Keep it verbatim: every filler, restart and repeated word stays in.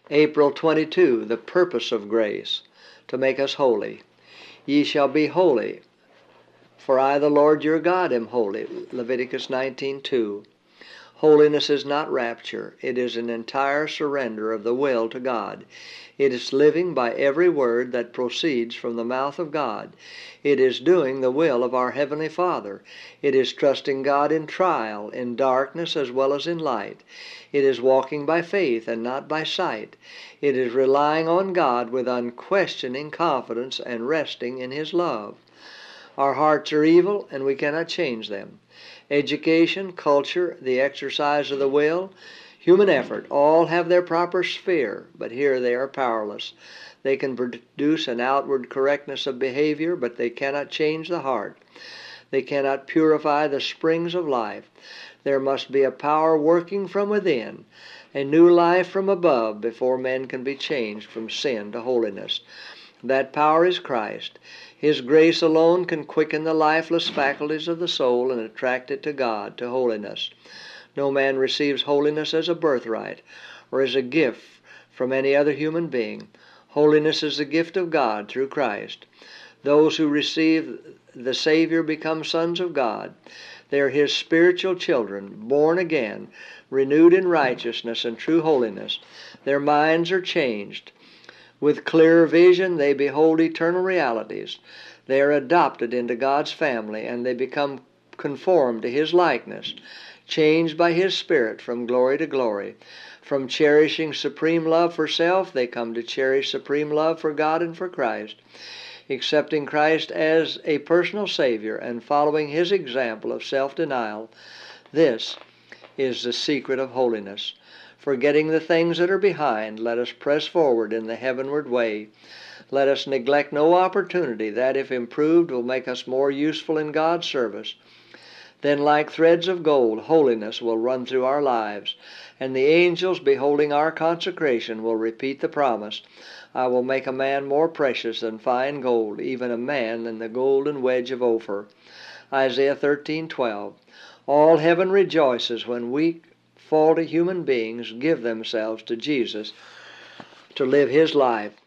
April twenty-second, the purpose of grace, to make us holy. Ye shall be holy, for I, the Lord your God, am holy. Leviticus nineteen two. Holiness is not rapture. It is an entire surrender of the will to God. It is living by every word that proceeds from the mouth of God. It is doing the will of our Heavenly Father. It is trusting God in trial, in darkness as well as in light. It is walking by faith and not by sight. It is relying on God with unquestioning confidence and resting in His love. Our hearts are evil and we cannot change them. Education, culture, the exercise of the will, human effort, all have their proper sphere, but here they are powerless. They can produce an outward correctness of behavior, but they cannot change the heart. They cannot purify the springs of life. There must be a power working from within, a new life from above, before men can be changed from sin to holiness. That power is Christ. His grace alone can quicken the lifeless faculties of the soul and attract it to God, to holiness. No man receives holiness as a birthright or as a gift from any other human being. Holiness is the gift of God through Christ. Those who receive the Savior become sons of God. They are His spiritual children, born again, renewed in righteousness and true holiness. Their minds are changed. With clearer vision, they behold eternal realities. They are adopted into God's family, and they become conformed to His likeness, changed by His Spirit from glory to glory. From cherishing supreme love for self, they come to cherish supreme love for God and for Christ. Accepting Christ as a personal Savior and following His example of self-denial, this is the secret of holiness. Forgetting the things that are behind, let us press forward in the heavenward way. Let us neglect no opportunity that, if improved, will make us more useful in God's service. Then, like threads of gold, holiness will run through our lives, and the angels, beholding our consecration, will repeat the promise, I will make a man more precious than fine gold, even a man than the golden wedge of Ophir. Isaiah thirteen twelve. All heaven rejoices when weak, faulty human beings give themselves to Jesus to live His life.